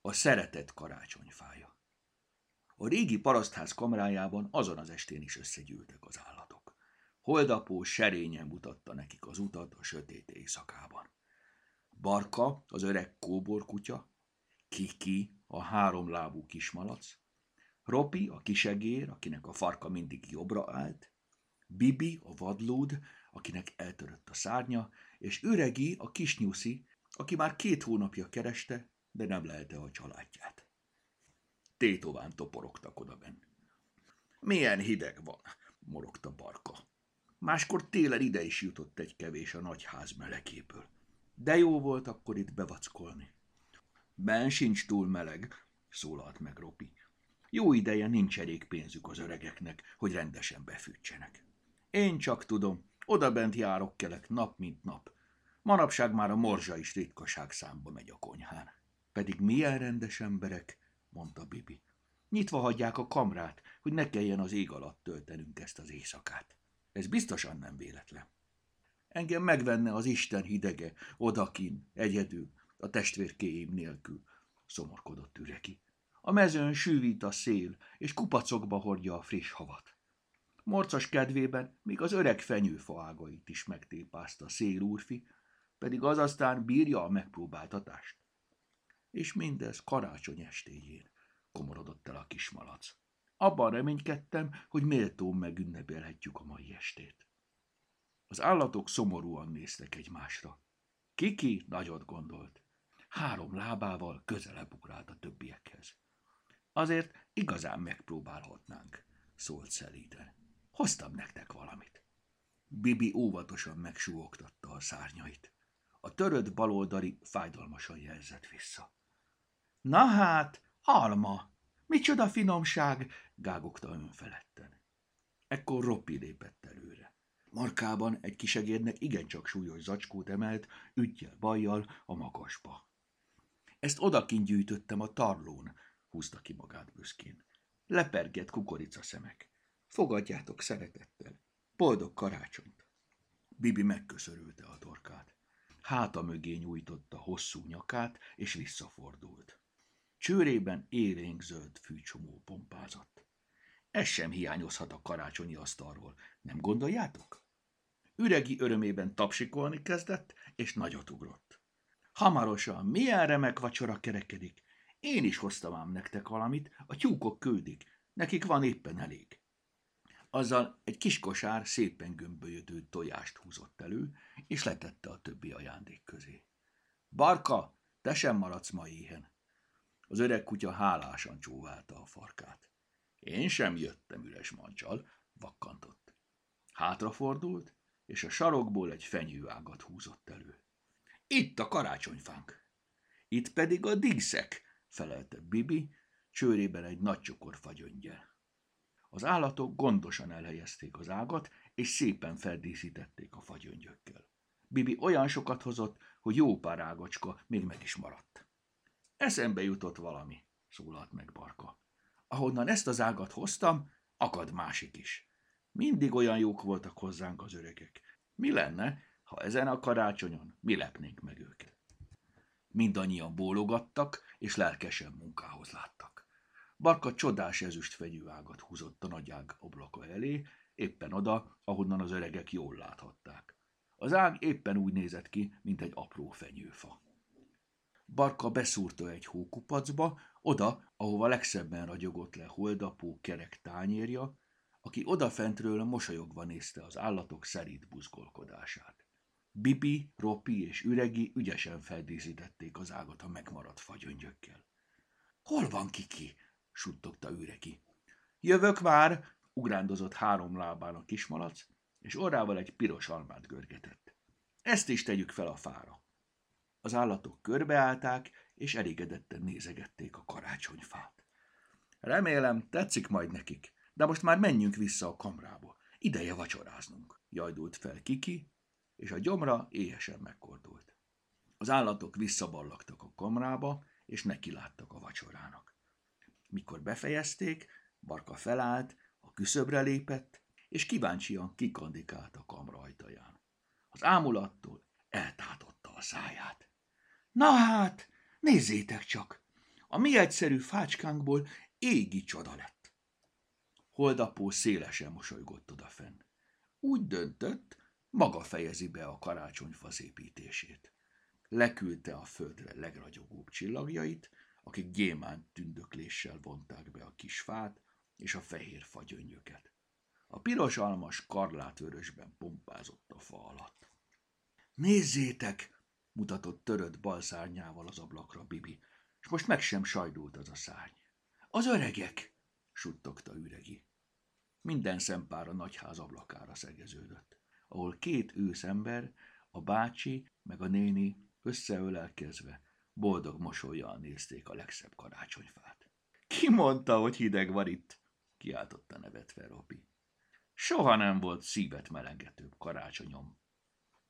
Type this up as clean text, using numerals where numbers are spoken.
A szeretet karácsonyfája. A régi parasztház kamrájában azon az estén is összegyűltek az állatok. Holdapó serényen mutatta nekik az utat a sötét éjszakában. Barka, az öreg kóborkutya, Kiki, a háromlábú kismalac, Ropi, a kisegér, akinek a farka mindig jobbra állt, Bibi, a vadlúd, akinek eltörött a szárnya, és Üregi, a kisnyuszi, aki már 2 hónapja kereste, de nem lelte a családját. Tétován toporogtak odabenn. Milyen hideg van, morogta Barka. Máskor télen ide is jutott egy kevés a nagyház melegéből. De jó volt akkor itt bevackolni. Ben sincs túl meleg, szólalt meg Ropi. Jó ideje nincs elég pénzük az öregeknek, hogy rendesen befűtsenek. Én csak tudom, odabent járok kelek nap mint nap. Manapság már a morzsa is ritkaság számba megy a konyhán. Pedig milyen rendes emberek, mondta Bibi. Nyitva hagyják a kamrát, hogy ne kelljen az ég alatt töltenünk ezt az éjszakát. Ez biztosan nem véletlen. Engem megvenne az Isten hidege, odakin, egyedül, a testvérkéim nélkül, szomorkodott Üregi. A mezőn sűvít a szél, és kupacokba hordja a friss havat. Morcos kedvében még az öreg fenyőfa ágait is megtépázta szélúrfi, pedig az aztán bírja a megpróbáltatást. És mindez karácsony estéjén, komorodott el a kismalac. Abban reménykedtem, hogy méltón megünnepelhetjük a mai estét. Az állatok szomorúan néztek egymásra. Kiki nagyot gondolt. 3 lábával közelebb ugrált a többiekhez. Azért igazán megpróbálhatnánk, szólt szelíden. Hoztam nektek valamit. Bibi óvatosan megsúgogtatta a szárnyait. A törött baloldali fájdalmasan jelzett vissza. Na hát, alma! Micsoda finomság! Gágogta önfeledten. Ekkor Ropi lépett előre. Markában egy kisegérnek igencsak súlyos zacskót emelt, üggyel-bajjal a magasba. Ezt odakint gyűjtöttem a tarlón, húzta ki magát büszkén. Lepergett kukoricaszemek. Fogadjátok szeretettel. Boldog karácsonyt! Bibi megköszörülte a torkát. Háta mögé nyújtotta hosszú nyakát, és visszafordult. Csőrében élénkzöld fűcsomó pompázott. Ez sem hiányozhat a karácsonyi asztalról, nem gondoljátok? Üregi örömében tapsikolni kezdett, és nagyot ugrott. Hamarosan milyen remek vacsora kerekedik. Én is hoztam ám nektek valamit, a tyúkok küldik, nekik van éppen elég. Azzal egy kis kosár szépen gömbölyödő tojást húzott elő, és letette a többi ajándék közé. Barka, te sem maradsz ma éhen. Az öreg kutya hálásan csóválta a farkát. Én sem jöttem üres mancsal, vakkantott. Hátrafordult, és a sarokból egy fenyőágat húzott elő. Itt a karácsonyfánk. Itt pedig a díszek, felelte Bibi, csőrében egy nagy csokor fagyöngyel. Az állatok gondosan elhelyezték az ágat, és szépen feldíszítették a fagyöngyökkel. Bibi olyan sokat hozott, hogy jó pár ágacska még meg is maradt. Eszembe jutott valami, szólalt meg Barka. Ahonnan ezt az ágat hoztam, akad másik is. Mindig olyan jók voltak hozzánk az öregek. Mi lenne, ha ezen a karácsonyon mi lepnénk meg őket? Mindannyian bólogattak, és lelkesen munkához láttak. Barka csodás ezüst fegyőágat húzott a nagy ág ablaka elé, éppen oda, ahonnan az öregek jól láthatták. Az ág éppen úgy nézett ki, mint egy apró fenyőfa. Barka beszúrta egy hókupacba, oda, ahova legszebben ragyogott le Holdapó kerek tányérja, aki odafentről mosolyogva nézte az állatok szerint buzgolkodását. Bibi, Ropi és Üregi ügyesen feldíszítették az ágat a megmaradt fagyöngyökkel. Hol van Kiki? Suttogta Üregi. Jövök már, ugrándozott 3 lábán a kismalac, és orrával egy piros almát görgetett. Ezt is tegyük fel a fára. Az állatok körbeállták, és elégedetten nézegették a karácsonyfát. Remélem, tetszik majd nekik, de most már menjünk vissza a kamrába. Ideje vacsoráznunk, jajdult fel Kiki, és a gyomra éhesen megkordult. Az állatok visszaballagtak a kamrába, és nekiláttak a vacsorának. Mikor befejezték, Barka felállt, a küszöbre lépett, és kíváncsian kikandikált a kamra ajtaján. Az ámulattól eltátotta a száját. Na hát, nézzétek csak! A mi egyszerű fácskánkból égi csoda lett. Holdapó szélesen mosolygott odafenn. Úgy döntött, maga fejezi be a karácsonyfa szépítését. Leküldte a földre legragyogóbb csillagjait, akik gyémánt tündökléssel vonták be a kis fát és a fehér fagyöngyöket. A piros almas karlátvörösben pompázott a fa alatt. Nézzétek, mutatott törött bal szárnyával az ablakra Bibi, és most meg sem sajdult az a szárny. Az öregek, suttogta Üregi. Minden szempár a nagyház ablakára szegeződött, ahol két őszember, a bácsi meg a néni összeölelkezve boldog mosollyal nézték a legszebb karácsonyfát. Ki mondta, hogy hideg van itt? Kiáltotta nevetve Robi. Soha nem volt szívet melengetőbb karácsonyom,